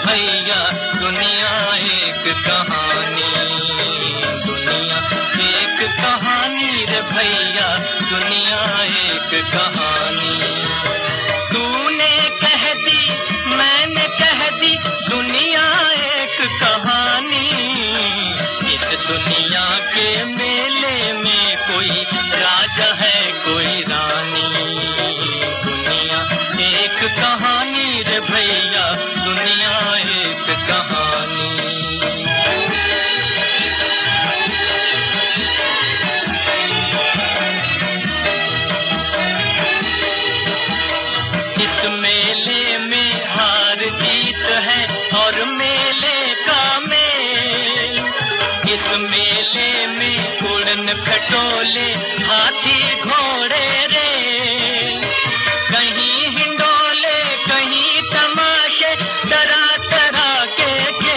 भैया दुनिया एक कहानी, दुनिया एक कहानी रे भैया, दुनिया एक कहानी। तूने कह दी मैंने कह दी दुनिया एक कहानी। इस दुनिया के मेले में कोई राजा है कोई रानी, दुनिया एक कहानी रे भैया, दुनिया एक कहानी। इस मेले में हार जीत है और मेले का मेल, इस मेले में उड़न खटोले हाथी घोड़े रे, कहीं हिंडोले कहीं तमाशे तरह तरह के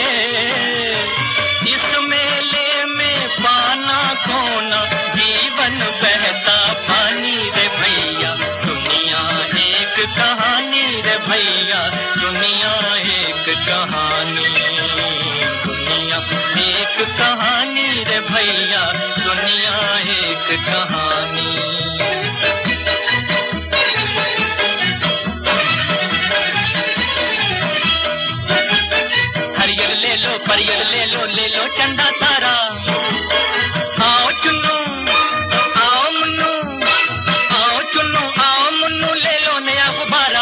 खेल। इस मेले में पाना खोना जीवन बहता पानी रे भैया, दुनिया एक कहानी रे भैया, दुनिया एक कहानी, दुनिया एक कहानी रे भैया, दुनिया एक कहानी। हरियर ले लो चंदा तारा, आओ चुन्नू आओ मुन्नू, आओ चुन्नू आओ मुन्नू, ले लो नया गुब्बारा।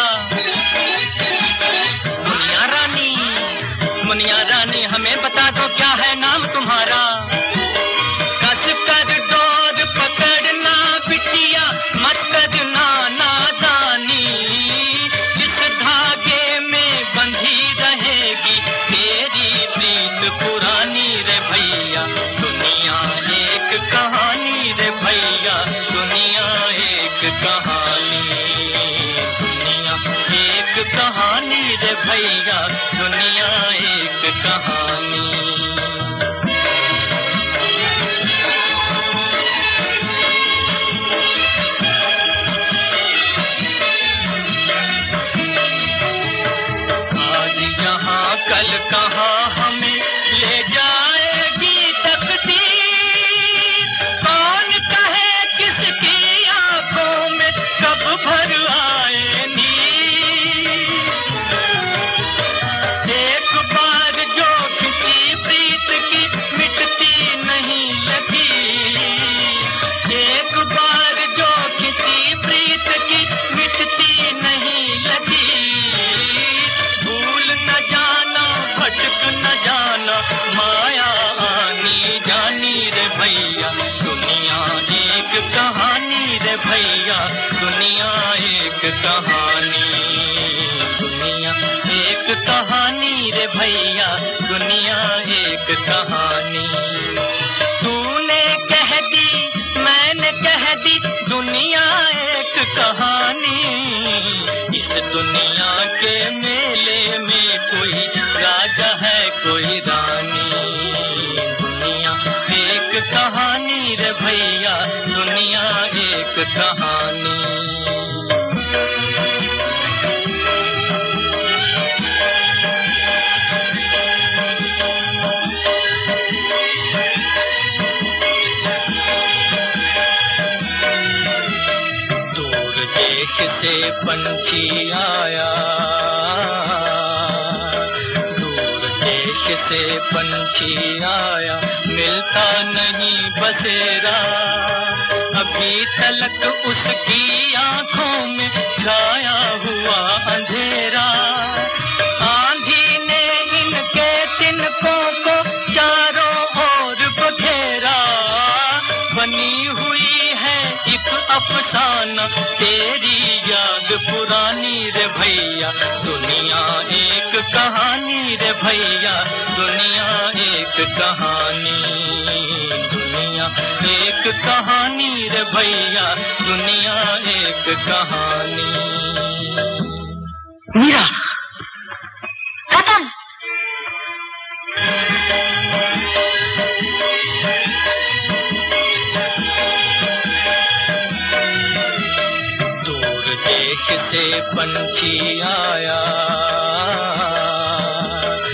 मुनिया रानी हमें बता दो क्या है नाम तुम्हारा। कस कर डोर पकड़ना बिटिया, मत करना नादानी, इस धागे में बंधी रहेगी तेरी प्रीत पुरानी रे भैया, दुनिया एक कहानी रे भैया, दुनिया एक कहानी, दुनिया एक कहानी रे भैया, दुनिया एक कहानी। आज यहाँ कल कहाँ हमें ले जाएगी तकदीर, कौन कहे किसकी आंखों में कब भर आए नीर। एक बार जो किसी प्रीत की मिटती नहीं लगी, एक बार जो किसी प्रीत की मिटती नहीं लगी, भूल न जाना भटक न जाना माया आनी जानी रे भैया, दुनिया एक कहानी रे भैया, दुनिया एक कहानी, दुनिया एक कहानी रे भैया, दुनिया एक कहानी। तूने कह दी मैंने कह दी दुनिया एक कहानी। इस दुनिया के मेले में कोई राजा है कोई रानी, दुनिया एक कहानी रे भैया, दुनिया एक कहानी। देश से पंछी आया, दूर देश से पंछी आया, मिलता नहीं बसेरा, अभी तलक उसकी आंखों में छाया हुआ अंधेरा। आंधी ने इनके तिनकों को चारों ओर बखेरा, बनी हुई है एक अफसाना तेरी याद पुरानी रे भैया, दुनिया एक कहानी रे भैया, दुनिया एक कहानी, दुनिया एक कहानी रे भैया, दुनिया एक कहानी। मीरा, रतन, देश से पंछी आया,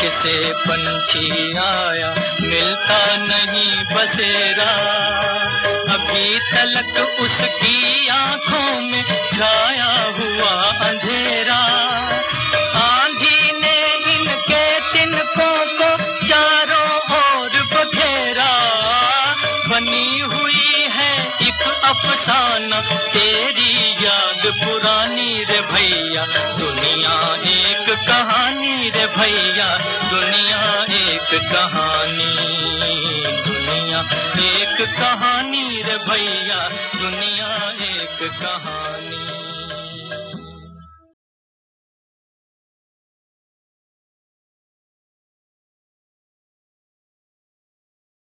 जिससे पंछी आया मिलता नहीं बसेरा, अभी तलक उसकी आंखों में छाया हुआ अंधेरा। आंधी ने इनके तिनकों को चारों ओर बखेरा, बनी हुई है एक अफसाना तेरी याद पुरानी रे भैया, दुनिया एक कहानी रे भैया, दुनिया एक कहानी, दुनिया एक कहानी रे भैया, दुनिया एक कहानी।